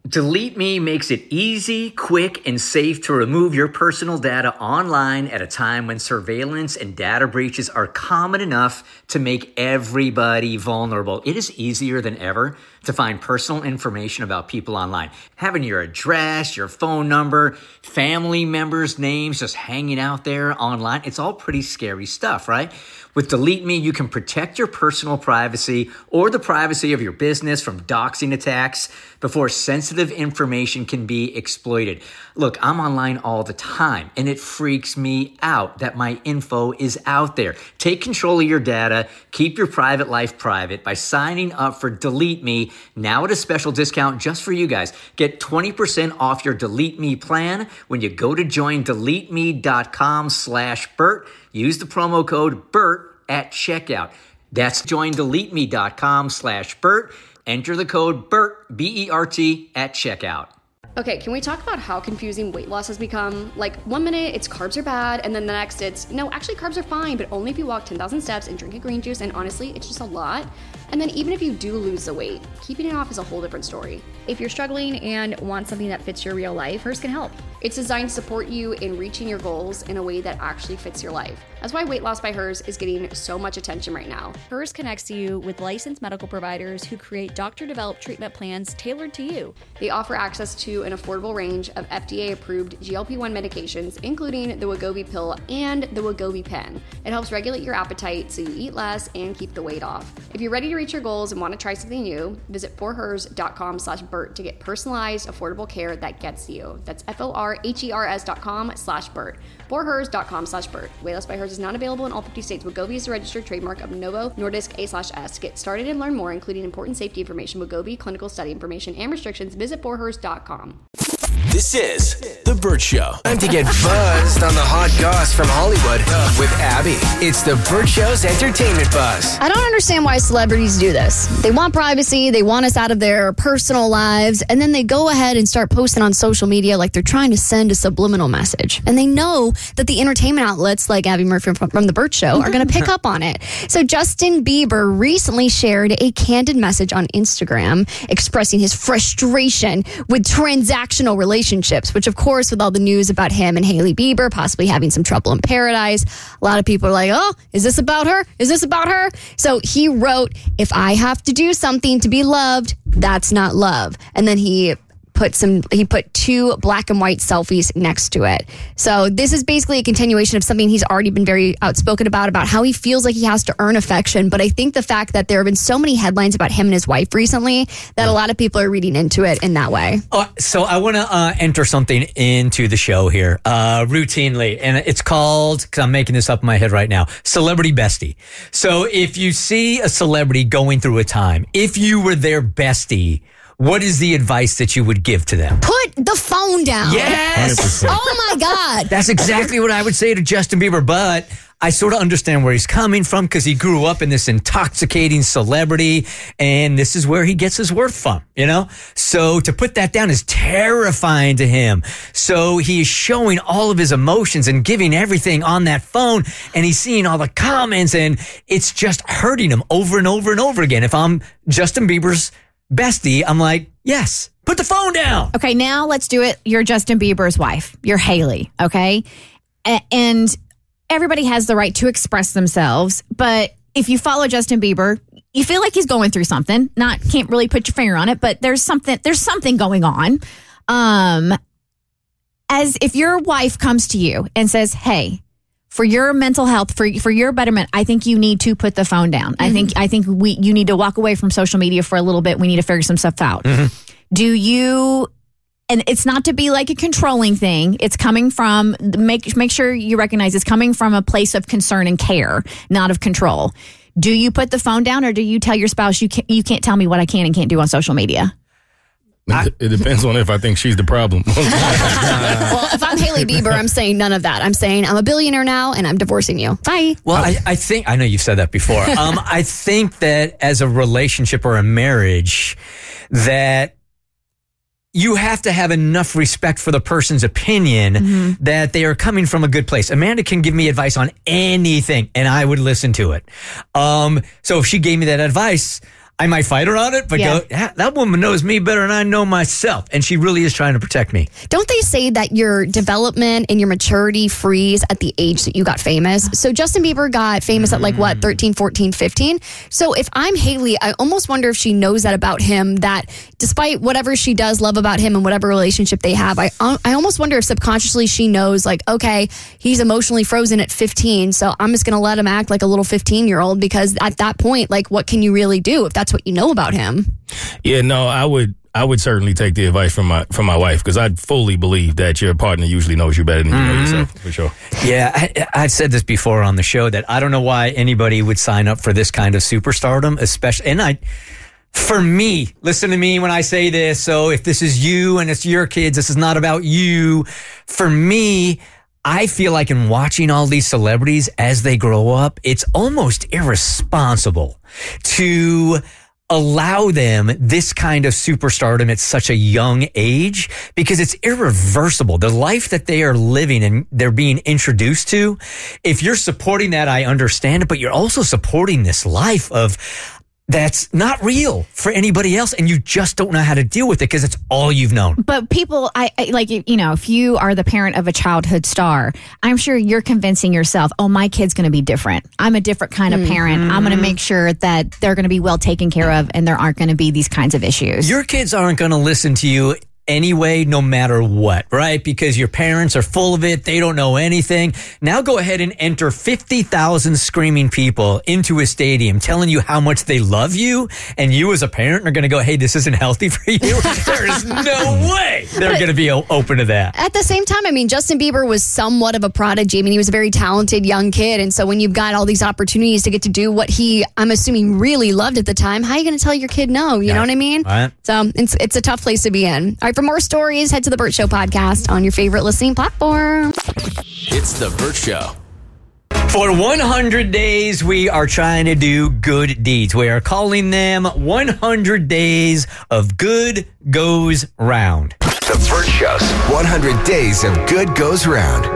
Delete Me makes it easy, quick, and safe to remove your personal data online at a time when surveillance and data breaches are common enough to make everybody vulnerable. It is easier than ever to find personal information about people online. Having your address, your phone number, family members' names just hanging out there online, it's all pretty scary stuff, right? With Delete Me, you can protect your personal privacy or the privacy of your business from doxing attacks before sensitive information can be exploited. Look, I'm online all the time, and it freaks me out that my info is out there. Take control of your data. Keep your private life private by signing up for Delete Me now at a special discount just for you guys. Get 20% off your Delete Me plan when you go to joindeleteme.com/Bert. Use the promo code BERT at checkout. That's joindeleteme.com/Bert. Enter the code BERT, B-E-R-T, at checkout. Okay, can we talk about how confusing weight loss has become? Like, 1 minute it's carbs are bad, and then the next it's, no, actually carbs are fine, but only if you walk 10,000 steps and drink a green juice, and honestly, it's just a lot. And then even if you do lose the weight, keeping it off is a whole different story. If you're struggling and want something that fits your real life, Hers can help. It's designed to support you in reaching your goals in a way that actually fits your life. That's why Weight Loss by Hers is getting so much attention right now. Hers connects you with licensed medical providers who create doctor-developed treatment plans tailored to you. They offer access to an affordable range of FDA-approved GLP-1 medications, including the Wegovy pill and the Wegovy pen. It helps regulate your appetite so you eat less and keep the weight off. If you're ready to reach your goals and want to try something new, visit forhers.com/Bert to get personalized, affordable care that gets you. That's forhers.com/Bert. forhers.com/Bert. Weight Loss by Hers is not available in all 50 states. Wegovy is a registered trademark of Novo Nordisk A/S. Get started and learn more, including important safety information, Wegovy clinical study information, and restrictions. Visit forhers.com. This is The Bert Show. Time to get buzzed on the hot goss from Hollywood with Abby. It's The Bert Show's entertainment buzz. I don't understand why celebrities do this. They want privacy, they want us out of their personal lives, and then they go ahead and start posting on social media like they're trying to send a subliminal message. And they know that the entertainment outlets like Abby Murphy from The Bert Show are going to pick up on it. So Justin Bieber recently shared a candid message on Instagram expressing his frustration with transactional relationships, which of course, with all the news about him and Hailey Bieber possibly having some trouble in paradise, a lot of people are like, oh, is this about her? Is this about her? So he wrote, if I have to do something to be loved, that's not love. And then he put 2 black and white selfies next to it. So this is basically a continuation of something he's already been very outspoken about how he feels like he has to earn affection. But I think the fact that there have been so many headlines about him and his wife recently that a lot of people are reading into it in that way. So I want to enter something into the show here routinely, and it's called, because I'm making this up in my head right now, Celebrity Bestie. So if you see a celebrity going through a time, if you were their bestie, what is the advice that you would give to them? Put the phone down. Yes. 100%. Oh my God. That's exactly what I would say to Justin Bieber, but I sort of understand where he's coming from because he grew up in this intoxicating celebrity, and this is where he gets his worth from, you know? So to put that down is terrifying to him. So he is showing all of his emotions and giving everything on that phone, and he's seeing all the comments, and it's just hurting him over and over and over again. If I'm Justin Bieber's bestie, I'm like, yes, put the phone down. Okay, now let's do it. You're Justin Bieber's wife. You're Hailey, okay? And everybody has the right to express themselves, but if you follow Justin Bieber, you feel like he's going through something. Can't really put your finger on it, but there's something going on. As if your wife comes to you and says, hey, for your mental health, for your betterment, I think you need to put the phone down. Mm-hmm. I think you need to walk away from social media for a little bit. We need to figure some stuff out. Mm-hmm. Do you? And it's not to be like a controlling thing. It's coming from make sure you recognize it's coming from a place of concern and care, not of control. Do you put the phone down, or do you tell your spouse you can't tell me what I can and can't do on social media? It depends on if I think she's the problem. Well, if I'm Hailey Bieber, I'm saying none of that. I'm saying I'm a billionaire now and I'm divorcing you. Bye. Well, I think, I know you've said that before. I think that as a relationship or a marriage, that you have to have enough respect for the person's opinion that they are coming from a good place. Amanda can give me advice on anything and I would listen to it. So if she gave me that advice, I might fight her on it, but Yeah. that woman knows me better than I know myself. And she really is trying to protect me. Don't they say that your development and your maturity freeze at the age that you got famous? So Justin Bieber got famous at 13, 14, 15. So if I'm Haley, I almost wonder if she knows that about him, that despite whatever she does love about him and whatever relationship they have, I almost wonder if subconsciously she knows, like, okay, he's emotionally frozen at 15, so I'm just going to let him act like a little 15-year-old, because at that point, like, what can you really do if that's what you know about him? Yeah, no, I would certainly take the advice from my wife, because I fully believe that your partner usually knows you better than you know yourself, for sure. Yeah, I've said this before on the show that I don't know why anybody would sign up for this kind of superstardom, especially, and for me, listen to me when I say this, so if this is you and it's your kids, this is not about you. For me, I feel like in watching all these celebrities as they grow up, it's almost irresponsible to allow them this kind of superstardom at such a young age, because it's irreversible. The life that they are living and they're being introduced to, if you're supporting that, I understand it, but you're also supporting this life of that's not real for anybody else, and you just don't know how to deal with it because it's all you've known. But people, I like, if you are the parent of a childhood star, I'm sure you're convincing yourself, oh, my kid's going to be different. I'm a different kind of parent. I'm going to make sure that they're going to be well taken care of and there aren't going to be these kinds of issues. Your kids aren't going to listen to you anyway, no matter what, right? Because your parents are full of it. They don't know anything. Now go ahead and enter 50,000 screaming people into a stadium telling you how much they love you. And you as a parent are going to go, hey, this isn't healthy for you. There is no way they're going to be open to that. At the same time, I mean, Justin Bieber was somewhat of a prodigy. I mean, he was a very talented young kid. And so when you've got all these opportunities to get to do what he, I'm assuming, really loved at the time, how are you going to tell your kid no? You know what I mean? Right. So it's a tough place to be in. All right, for more stories, head to the Bert Show podcast on your favorite listening platform. It's the Bert Show. For 100 days, we are trying to do good deeds. We are calling them 100 Days of Good Goes Round. The Bert Show's 100 Days of Good Goes Round.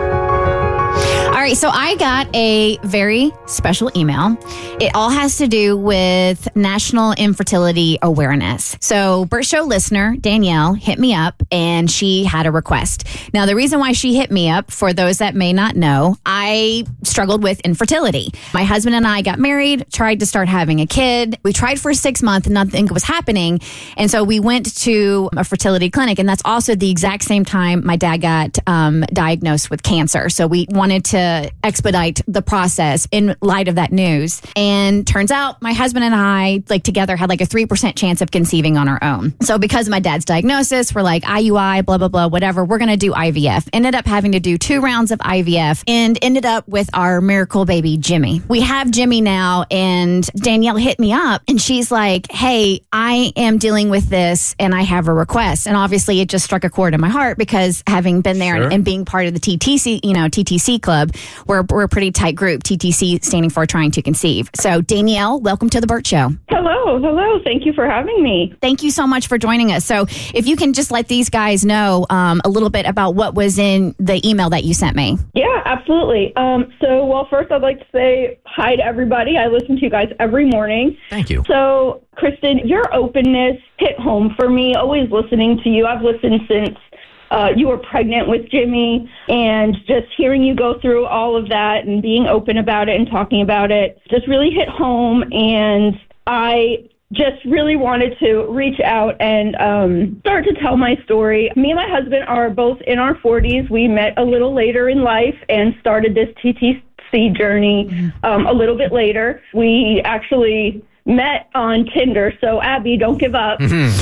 All right, so I got a very special email. It all has to do with National Infertility Awareness. So, Bert Show listener Danielle hit me up and she had a request. Now, the reason why she hit me up, for those that may not know, I struggled with infertility. My husband and I got married, tried to start having a kid. We tried for 6 months and nothing was happening. And so we went to a fertility clinic, and that's also the exact same time my dad got diagnosed with cancer. So we wanted to expedite the process in light of that news. And turns out my husband and I, together, had a 3% chance of conceiving on our own. So because of my dad's diagnosis, we're like, IUI, blah, blah, blah, whatever, we're going to do IVF. Ended up having to do 2 rounds of IVF and ended up with our miracle baby, Jimmy. We have Jimmy now, and Danielle hit me up and she's like, hey, I am dealing with this and I have a request. And obviously it just struck a chord in my heart, because having been there and being part of the TTC club, we're a pretty tight group, TTC standing for Trying to Conceive. So Danielle, welcome to the Bert Show. Hello. Thank you for having me. Thank you so much for joining us. So if you can just let these guys know a little bit about what was in the email that you sent me. Yeah, absolutely. First I'd like to say hi to everybody. I listen to you guys every morning. Thank you. So, Kristen, your openness hit home for me, always listening to you. I've listened since you were pregnant with Jimmy, and just hearing you go through all of that and being open about it and talking about it just really hit home. And I just really wanted to reach out and start to tell my story. Me and my husband are both in our 40s. We met a little later in life and started this TTC journey a little bit later. We actually met on Tinder, so Abby, don't give up.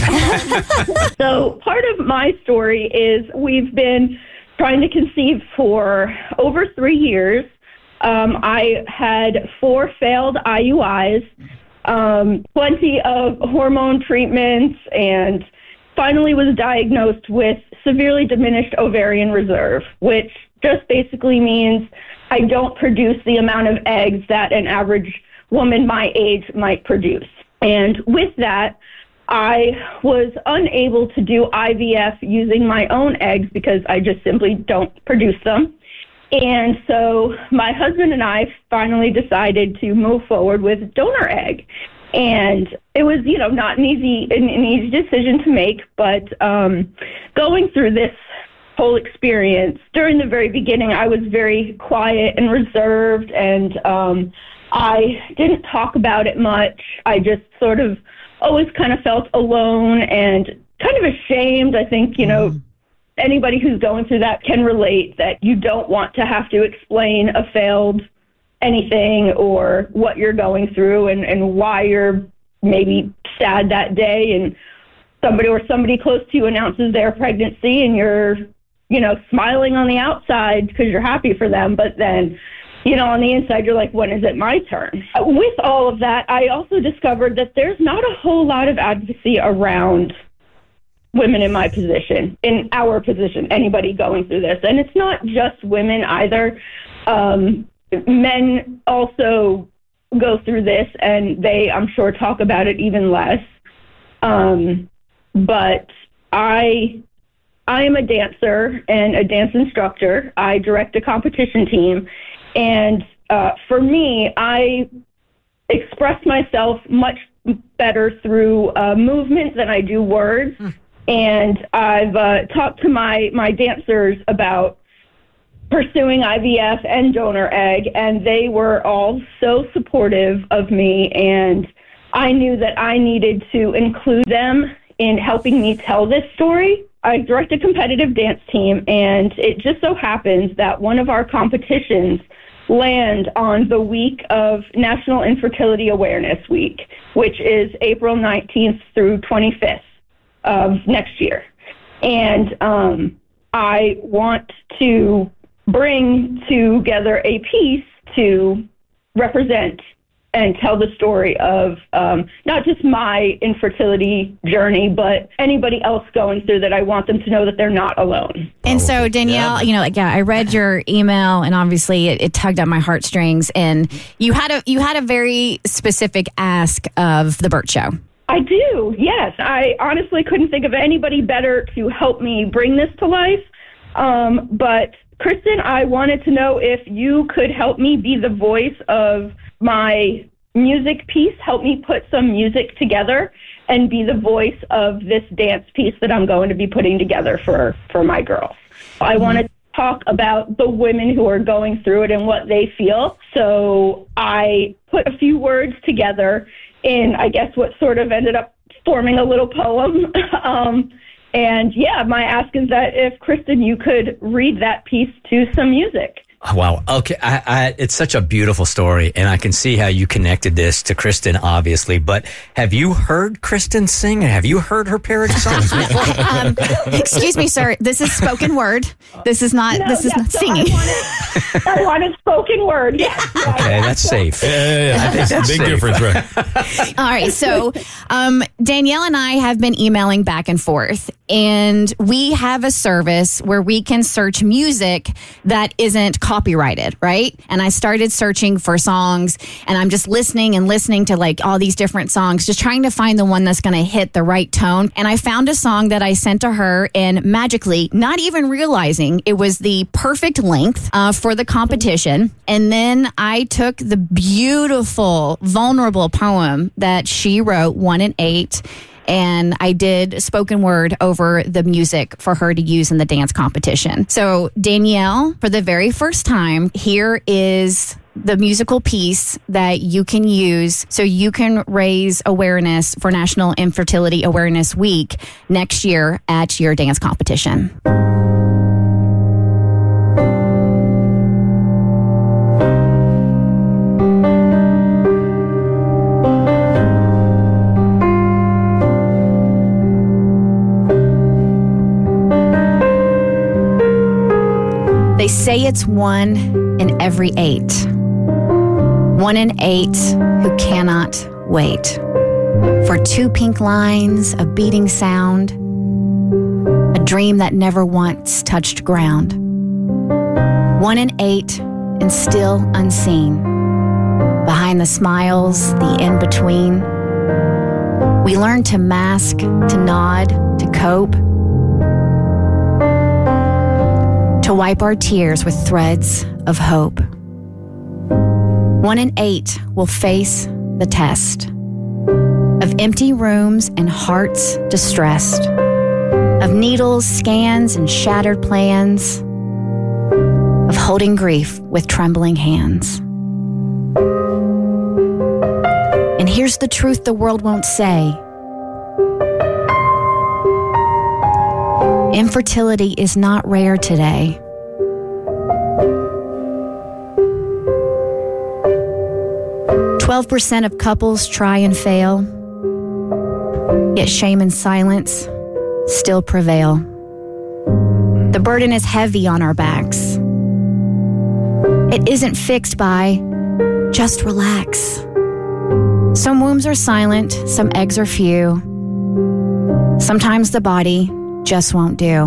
So part of my story is we've been trying to conceive for over 3 years. I had 4 failed IUIs, plenty of hormone treatments, and finally was diagnosed with severely diminished ovarian reserve, which just basically means I don't produce the amount of eggs that an average woman my age might produce. And with that, I was unable to do IVF using my own eggs because I just simply don't produce them. And so my husband and I finally decided to move forward with donor egg. And it was, not an easy decision to make, but going through this whole experience, during the very beginning, I was very quiet and reserved, and I didn't talk about it much. I just sort of always kind of felt alone and kind of ashamed. I think, anybody who's going through that can relate, that you don't want to have to explain a failed anything or what you're going through and why you're maybe sad that day, and somebody close to you announces their pregnancy and you're, smiling on the outside because you're happy for them, but then, on the inside you're like, when is it my turn? With all of that, I also discovered that there's not a whole lot of advocacy around women in my position, in our position, anybody going through this. And it's not just women either. Men also go through this, and they, I'm sure, talk about it even less. But I am a dancer and a dance instructor. I direct a competition team. And for me, I express myself much better through movement than I do words. And I've talked to my dancers about pursuing IVF and donor egg, and they were all so supportive of me, and I knew that I needed to include them in helping me tell this story. I direct a competitive dance team, and it just so happens that one of our competitions land on the week of National Infertility Awareness Week, which is April 19th through 25th of next year. And I want to bring together a piece to represent and tell the story of not just my infertility journey, but anybody else going through that. I want them to know that they're not alone. And so, Danielle, I read your email, and obviously it tugged at my heartstrings. And you had a very specific ask of the Burt Show. I do, yes. I honestly couldn't think of anybody better to help me bring this to life. But Kristen, I wanted to know if you could help me be the voice of my music piece, help me put some music together, and be the voice of this dance piece that I'm going to be putting together for my girls. I want to talk about the women who are going through it and what they feel. So I put a few words together in, I guess, what sort of ended up forming a little poem. And yeah, my ask is that if, Kristen, you could read that piece to some music. Wow. Okay. It's such a beautiful story, and I can see how you connected this to Kristen, obviously. But have you heard Kristen sing? Have you heard her parody songs before? Excuse me, sir. This is spoken word. This is not singing. I wanted spoken word. Yeah. Okay, that's safe. Yeah. I think that's big safe. difference, right? All right. So Danielle and I have been emailing back and forth, and we have a service where we can search music that isn't copyrighted, right? And I started searching for songs, and I'm just listening to like all these different songs, just trying to find the one that's going to hit the right tone. And I found a song that I sent to her, and magically, not even realizing it was the perfect length for the competition. And then I took the beautiful, vulnerable poem that she wrote, 1 and 8, and I did spoken word over the music for her to use in the dance competition. So Danielle, for the very first time, here is the musical piece that you can use so you can raise awareness for National Infertility Awareness Week next year at your dance competition. They say it's 1 in every 8. 1 in 8 who cannot wait for 2 pink lines, a beating sound, a dream that never once touched ground. 1 in 8 and still unseen. Behind the smiles, the in-between. We learn to mask, to nod, to cope. To wipe our tears with threads of hope. 1 in 8 will face the test. of empty rooms and hearts distressed, of needles, scans, and shattered plans, of holding grief with trembling hands. And here's the truth the world won't say. Infertility is not rare today. %12 of couples try and fail, yet shame and silence still prevail. The burden is heavy on our backs. It isn't fixed by just relax. Some wombs are silent, some eggs are few. Sometimes the body just won't do.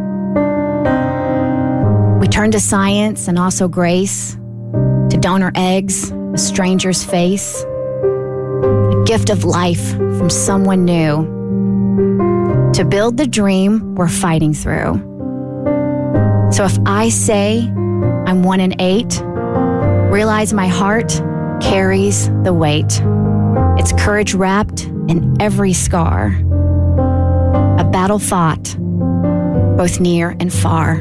We turn to science and also grace, to donor eggs, a stranger's face, a gift of life from someone new, to build the dream we're fighting through. So if I say I'm 1 in 8, realize my heart carries the weight. It's courage wrapped in every scar, a battle fought both near and far.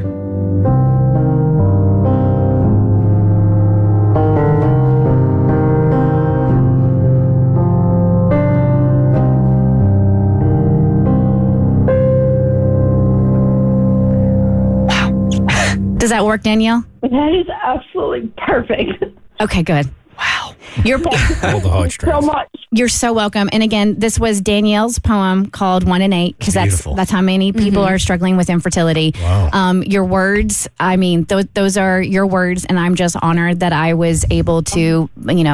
Does that work, Danielle? That is absolutely perfect. Okay, good. Wow. You're All the heartstrings. So much. You're so welcome. And again, this was Danielle's poem called 1 in 8, because that's how many people are struggling with infertility. Wow. Your words, I mean, those are your words, and I'm just honored that I was able to,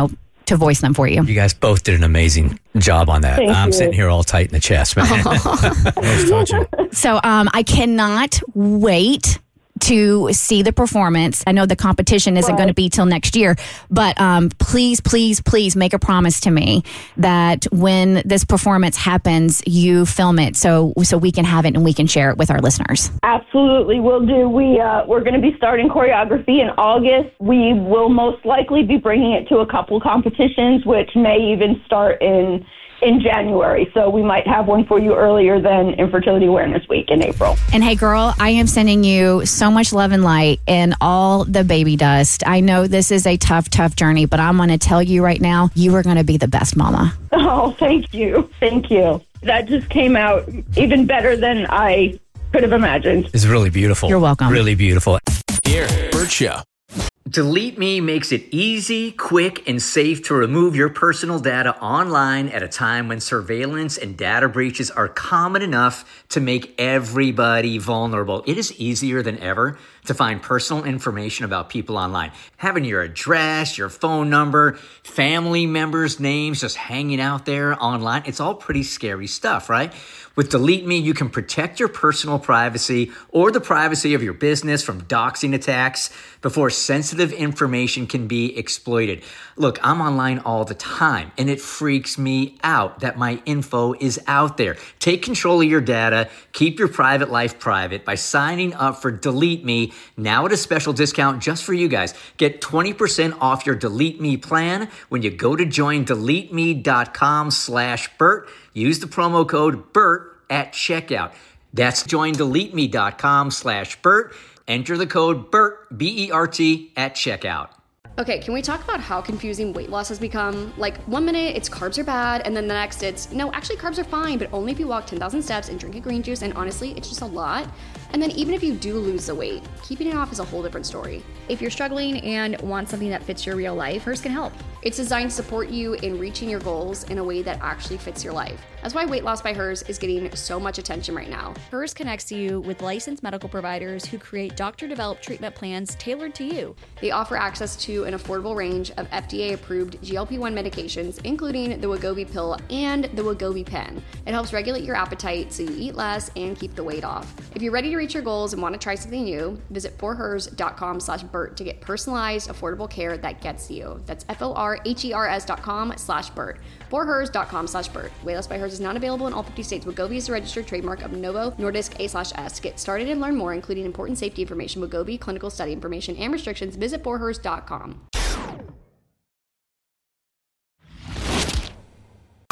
to voice them for you. You guys both did an amazing job on that. Thank I'm you. sitting here all tight in the chest, man. That was touching. So I cannot wait to see the performance. I know the competition isn't going to be till next year, but please, please, please make a promise to me that when this performance happens, you film it so we can have it and we can share it with our listeners. Absolutely, will do. We're going to be starting choreography in August. We will most likely be bringing it to a couple competitions, which may even start in January. So we might have one for you earlier than Infertility Awareness Week in April. And hey, girl, I am sending you so much love and light and all the baby dust. I know this is a tough, tough journey, but I'm going to tell you right now, you are going to be the best mama. Oh, thank you. Thank you. That just came out even better than I could have imagined. It's really beautiful. You're welcome. Really beautiful. Here, Bert Show. Delete Me makes it easy, quick, and safe to remove your personal data online at a time when surveillance and data breaches are common enough to make everybody vulnerable. It is easier than ever to find personal information about people online. Having your address, your phone number, family members' names just hanging out there online, it's all pretty scary stuff, right? With Delete Me, you can protect your personal privacy or the privacy of your business from doxing attacks before sensitive information can be exploited. Look, I'm online all the time, and it freaks me out that my info is out there. Take control of your data. Keep your private life private by signing up for Delete Me now at a special discount just for you guys. Get 20% off your Delete Me plan when you go to joindeleteme.com/Bert. Use the promo code BERT at checkout. That's joindeleteme.com/Bert. Enter the code BERT, B-E-R-T, at checkout. Okay, can we talk about how confusing weight loss has become? Like, 1 minute it's carbs are bad, and then the next it's, no, actually carbs are fine, but only if you walk 10,000 steps and drink a green juice, and honestly, it's just a lot. And then even if you do lose the weight, keeping it off is a whole different story. If you're struggling and want something that fits your real life, Hers can help. It's designed to support you in reaching your goals in a way that actually fits your life. That's why Weight Loss by Hers is getting so much attention right now. Hers connects you with licensed medical providers who create doctor-developed treatment plans tailored to you. They offer access to an affordable range of FDA-approved GLP-1 medications, including the Wegovy pill and the Wegovy pen. It helps regulate your appetite so you eat less and keep the weight off. If you're ready to reach your goals and want to try something new, visit forhers.com/Bert to get personalized, affordable care that gets you. That's forhers.com/Bert. forhers.com/Bert. Weight Loss by Hers is not available in all 50 states. Wegovy is a registered trademark of Novo Nordisk A/S. Get started and learn more, including important safety information, Wegovy, clinical study information, and restrictions. Visit forhers.com.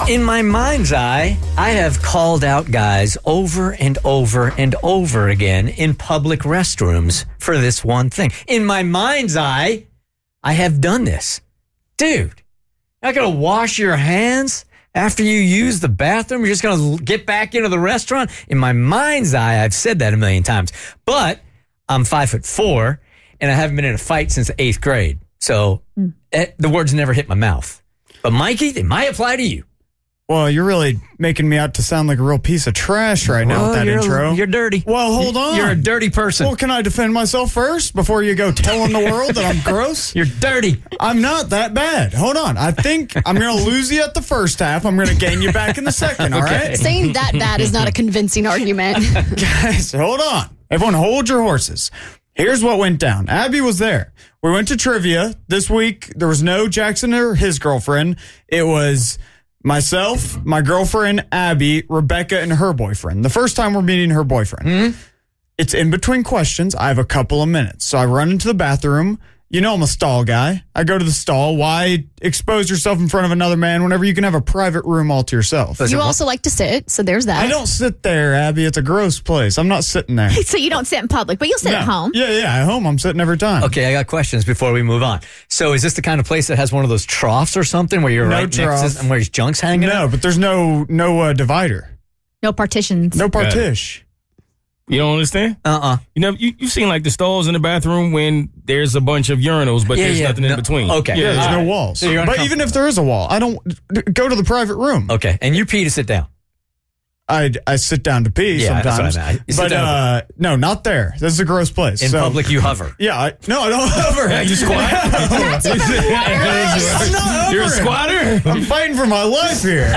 In my mind's eye, I have called out guys over and over and over again in public restrooms for this one thing. In my mind's eye, I have done this. Dude, you're not going to wash your hands after you use the bathroom? You're just going to get back into the restaurant? In my mind's eye, I've said that a million times. But I'm 5'4", and I haven't been in a fight since the 8th grade. So the words never hit my mouth. But Mikey, they might apply to you. Well, you're really making me out to sound like a real piece of trash right now with that intro. You're dirty. Well, hold on. You're a dirty person. Well, can I defend myself first before you go telling the world that I'm gross? You're dirty. I'm not that bad. Hold on. I think I'm going to lose you at the first half. I'm going to gain you back in the second, all right? Saying that bad is not a convincing argument. Guys, hold on. Everyone hold your horses. Here's what went down. Abby was there. We went to trivia. This week, there was no Jackson or his girlfriend. It was myself, my girlfriend, Abby, Rebecca, and her boyfriend. The first time we're meeting her boyfriend. Mm-hmm. It's in between questions. I have a couple of minutes. So I run into the bathroom. You know I'm a stall guy. I go to the stall. Why expose yourself in front of another man whenever you can have a private room all to yourself? You also like to sit, so there's that. I don't sit there, Abby. It's a gross place. I'm not sitting there. So you don't sit in public, but you'll sit at home. Yeah, at home I'm sitting every time. Okay, I got questions before we move on. So is this the kind of place that has one of those troughs or something where you're right next to and where his junk's hanging out? No, but there's no divider. No partitions. No partition. You don't understand? You know, you've seen like the stalls in the bathroom when there's a bunch of urinals, but there's nothing in between. Okay. Yeah, there's no walls. So but even if there is a wall, I don't go to the private room. Okay. And you pee to sit down? I sit down to pee sometimes. That's what I meant. But no, not there. This is a gross place. In public, you hover. Yeah. I don't hover. You squat? That's even worse. I'm not hovering. You're a squatter? I'm fighting for my life here.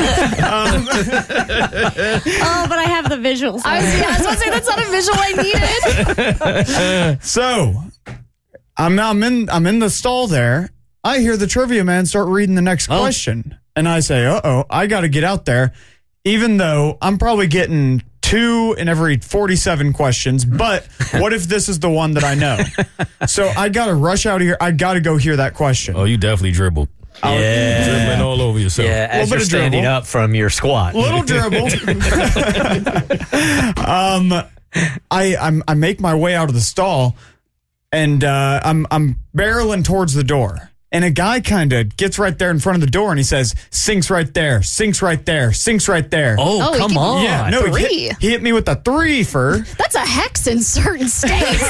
Oh, but I have the visuals. I was about to say, that's not a visual I needed. So I'm in the stall there. I hear the trivia man start reading the next question. And I say, I got to get out there. Even though I'm probably getting 2 in every 47 questions, but what if this is the one that I know? So I got to rush out of here. I got to go hear that question. Oh, you definitely dribbled. Yeah. Dribbling all over yourself. Yeah, as you're standing up from your squat. Little dribble. I make my way out of the stall, and I'm barreling towards the door. And a guy kind of gets right there in front of the door, and he says, "Sinks right there, sinks right there, sinks right there." Oh, come on. Yeah, no, he hit me with a 3 for... That's a hex in certain states.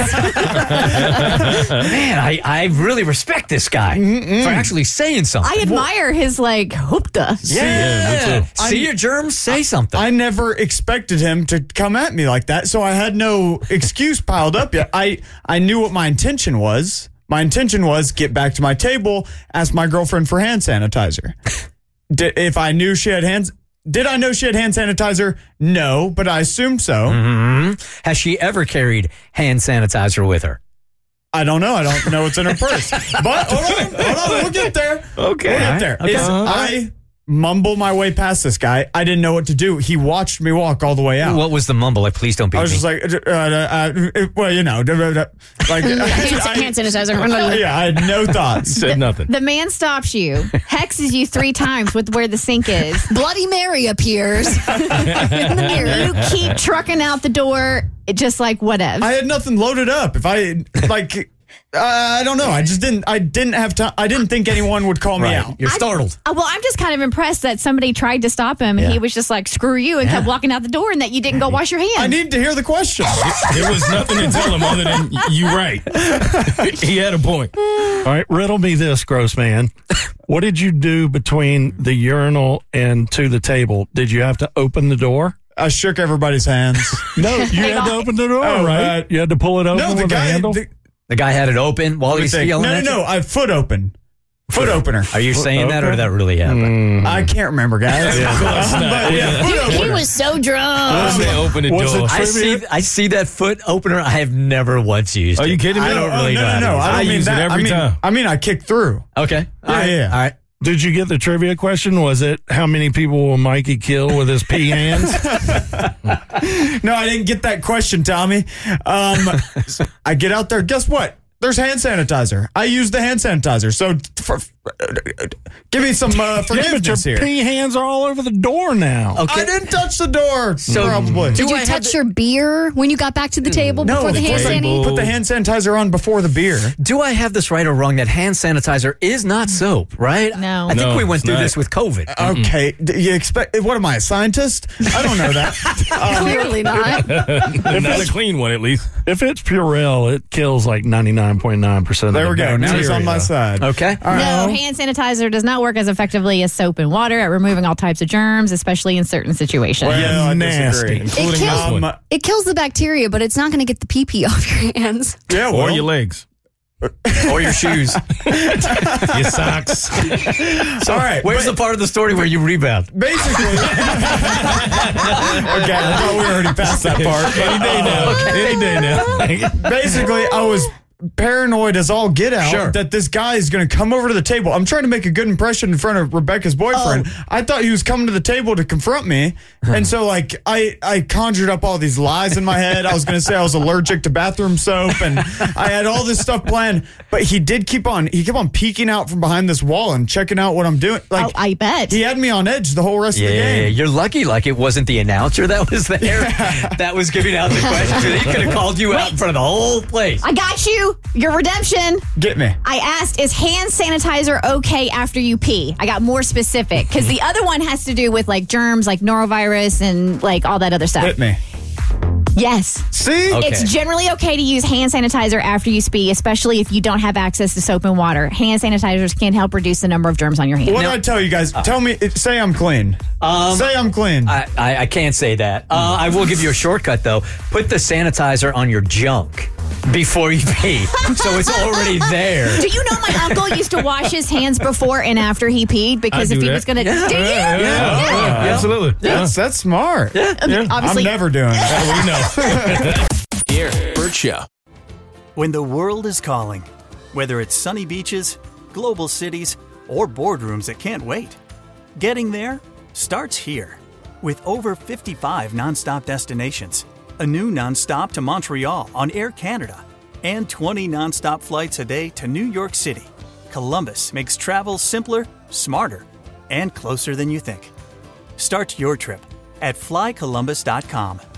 Man, I really respect this guy for actually saying something. I admire his, hoopta. Yeah. See your germs? Say something. I never expected him to come at me like that, so I had no excuse piled up yet. I knew what my intention was. My intention was get back to my table, ask my girlfriend for hand sanitizer. If I knew she had hands, did I know she had hand sanitizer? No, but I assumed so. Mm-hmm. Has she ever carried hand sanitizer with her? I don't know. I don't know what's in her purse. But hold on, we'll get there. Okay. We'll get there. Okay. I mumble my way past this guy. I didn't know what to do. He watched me walk all the way out. What was the mumble? Like, please don't beat me. I was just like, well, you know, like hand sanitizer. Yeah, I had no thoughts. Said nothing. The man stops you, hexes you 3 times with where the sink is. Bloody Mary appears in the mirror. You keep trucking out the door, just like whatever. I had nothing loaded up. If I I don't know. I didn't have time. I didn't think anyone would call me out. You're startled. Well, I'm just kind of impressed that somebody tried to stop him and he was just like, screw you, and kept walking out the door, and that you didn't go wash your hands. I need to hear the question. There was nothing to tell him other than you right. He had a point. All right, riddle me this, gross man. What did you do between the urinal and to the table? Did you have to open the door? I shook everybody's hands. No, you had to open the door, right? You had to pull it open with a handle? The guy had it open while he's yelling at you? No, I foot open. Foot opener. Are you saying that, or did that really happen? I can't remember, guys. He was so drunk. Open the door. I see that foot opener. I have never once used it. Are you kidding me? I don't really know. No, I use it every time. I mean, I kicked through. Okay. All right. Did you get the trivia question? Was it how many people will Mikey kill with his pee hands? No, I didn't get that question, Tommy. I get out there. Guess what? There's hand sanitizer. I use the hand sanitizer. So Give me some forgiveness your here. pee hands are all over the door now. Okay. I didn't touch the door. So, probably. Did you touch your beer when you got back to the table before the hand sanitizer? Put the hand sanitizer on before the beer. Do I have this right or wrong that hand sanitizer is not soap, right? No. I think No, we went it's through not. this with COVID. Okay, you expect? What am I, a scientist? I don't know that. Clearly not. Not a clean one, at least. If it's Purell, it kills like 99.9% of There the we go. Now he's on my bacteria. side. Okay. All right. No, hand sanitizer does not work as effectively as soap and water at removing all types of germs, especially in certain situations. Well, I Nasty. disagree. Including kills- this one. It kills the bacteria, but it's not going to get the pee off your hands. Yeah, Or well, your legs. Or your shoes. Your socks. all right. Where's the part of the story where you rebound? Basically. Okay, I thought we already passed that part. Any day now. Any day now. Basically, I was paranoid as all get out Sure. that this guy is going to come over to the table. I'm trying to make a good impression in front of Rebecca's boyfriend. I thought he was coming to the table to confront me. And so, like, I conjured up all these lies in my head. I was going to say I was allergic to bathroom soap, and I had all this stuff planned. But he kept on peeking out from behind this wall and checking out what I'm doing. Like, Oh, I bet. he had me on edge the whole rest of the Yeah, game. you're lucky. Like it wasn't the announcer that was there that was giving out the questions. He could have called you out in front of the whole place. I got you. Your redemption. Get me. I asked, is hand sanitizer okay after you pee? I got more specific because the other one has to do with like germs, like norovirus and like all that other stuff. Hit me. Yes. See? Okay. It's generally okay to use hand sanitizer after you pee, especially if you don't have access to soap and water. Hand sanitizers can help reduce the number of germs on your hands. What did I tell you guys? Tell me, say I'm clean. Say I'm clean. I can't say that. I will give you a shortcut, though. Put the sanitizer on your junk before you pee, so it's already there. Do you know my uncle used to wash his hands before and after he peed because I if do he that. was going to... Do you? Yeah. Absolutely. That's smart. I'm Obviously, never doing that. We know. Here, Bert Show. When the world is calling, whether it's sunny beaches, global cities, or boardrooms that can't wait, getting there starts here. With over 55 nonstop destinations, a new nonstop to Montreal on Air Canada, and 20 nonstop flights a day to New York City, Columbus makes travel simpler, smarter, and closer than you think. Start your trip at flycolumbus.com.